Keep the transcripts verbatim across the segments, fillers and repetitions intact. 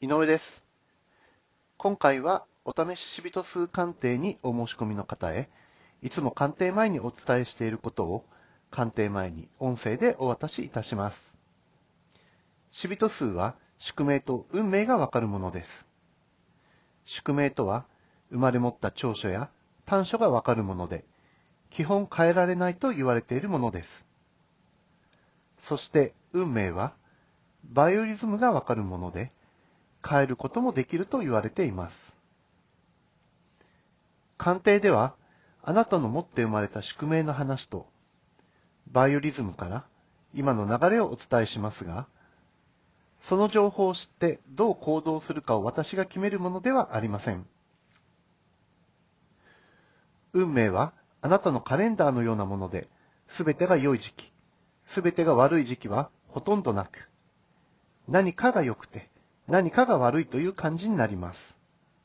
井上です。今回はお試しシビト数鑑定にお申し込みの方へ、いつも鑑定前にお伝えしていることを鑑定前に音声でお渡しいたします。シビト数は宿命と運命がわかるものです。宿命とは生まれ持った長所や短所がわかるもので、基本変えられないと言われているものです。そして運命はバイオリズムがわかるもので、変えることもできると言われています。鑑定では、あなたの持って生まれた宿命の話と、バイオリズムから今の流れをお伝えしますが、その情報を知ってどう行動するかを私が決めるものではありません。運命はあなたのカレンダーのようなもので、すべてが良い時期、すべてが悪い時期はほとんどなく、何かが良くて、何かが悪いという感じになります。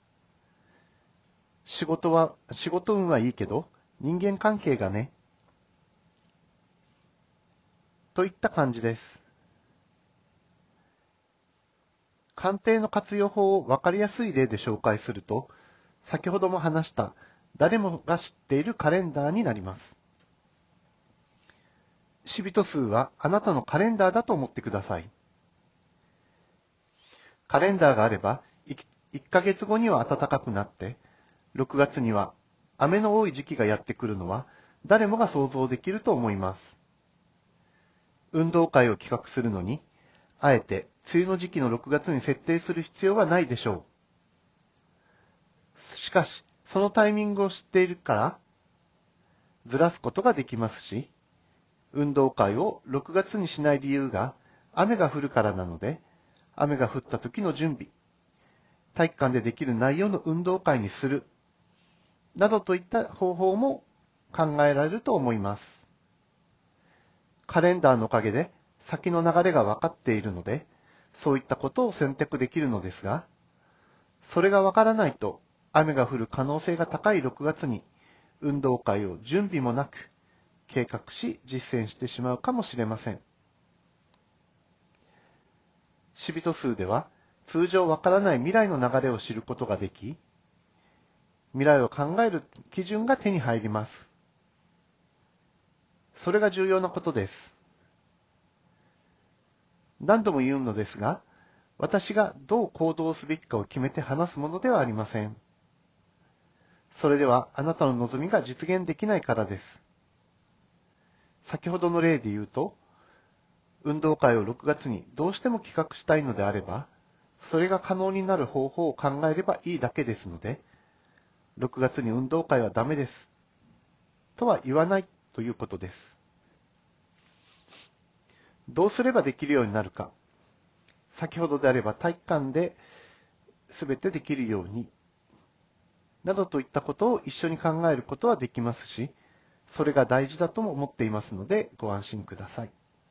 仕事は、仕事運はいいけど、人間関係がね、といった感じです。鑑定の活用法を分かりやすい例で紹介すると、先ほども話した誰もが知っているカレンダーになります。シビト数はあなたのカレンダーだと思ってください。カレンダーがあれば、いっかげつごには暖かくなって、ろくがつには雨の多い時期がやってくるのは誰もが想像できると思います。運動会を企画するのに、あえて梅雨の時期のろくがつに設定する必要はないでしょう。しかし、そのタイミングを知っているから、ずらすことができますし、運動会をろくがつにしない理由が雨が降るからなので、雨が降った時の準備、体育館でできる内容の運動会にする、などといった方法も考えられると思います。カレンダーのおかげで先の流れが分かっているので、そういったことを選択できるのですが、それが分からないと雨が降る可能性が高いろくがつに運動会を準備もなく計画し実践してしまうかもしれません。シビト数では通常分からない未来の流れを知ることができ、未来を考える基準が手に入ります。それが重要なことです。何度も言うのですが、私がどう行動すべきかを決めて話すものではありません。それではあなたの望みが実現できないからです。先ほどの例で言うと、運動会をろくがつにどうしても企画したいのであれば、それが可能になる方法を考えればいいだけですので、ろくがつに運動会はダメです。とは言わないということです。どうすればできるようになるか。先ほどであれば体育館で全てできるように、などといったことを一緒に考えることはできますし、それが大事だとも思っていますのでご安心ください。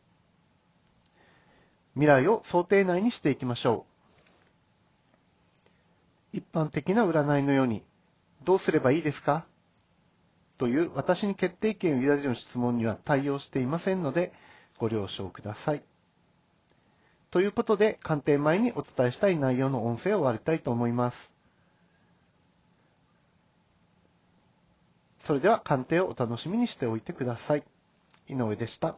未来を想定内にしていきましょう。一般的な占いのように、どうすればいいですかという私に決定権を委ねる質問には対応していませんので、ご了承ください。ということで、鑑定前にお伝えしたい内容の音声を終わりたいと思います。それでは鑑定をお楽しみにしておいてください。井上でした。